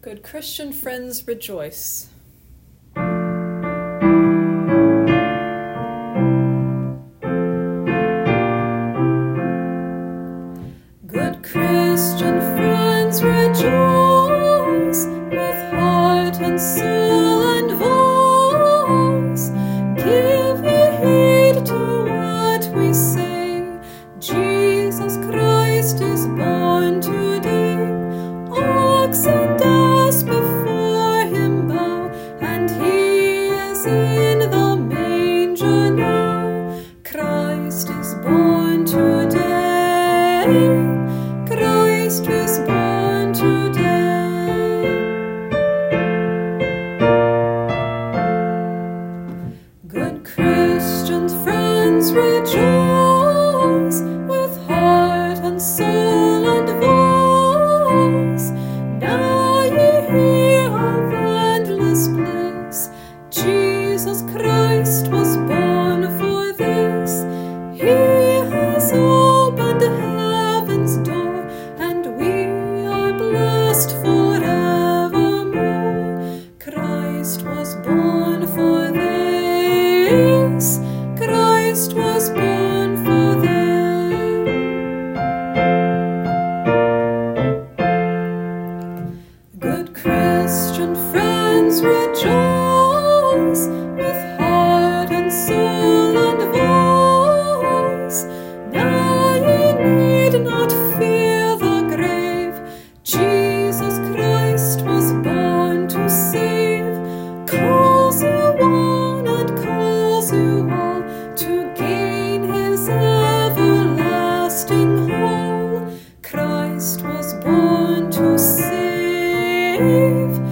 Good Christian friends, rejoice. Good Christian friends, rejoice with heart and soul and voice. Give ye heed to what we sing. Jesus Christ is born today. Ox and ass before him bow, and he is in the manger now. Christ is born today. Christ is born today. Good Christian friends, rejoice with heart and soul and voice. Now ye hear of endless bliss. Jesus Christ was born for this. He has opened heaven's door, and we are blessed forevermore. Christ was born for this. Christ was born for this. Good Christian friends, rejoice with heart and soul and voice. Now ye need not fear the grave. Jesus Christ was born to save. Calls you one and calls you all to gain his everlasting hall. Christ was born to save.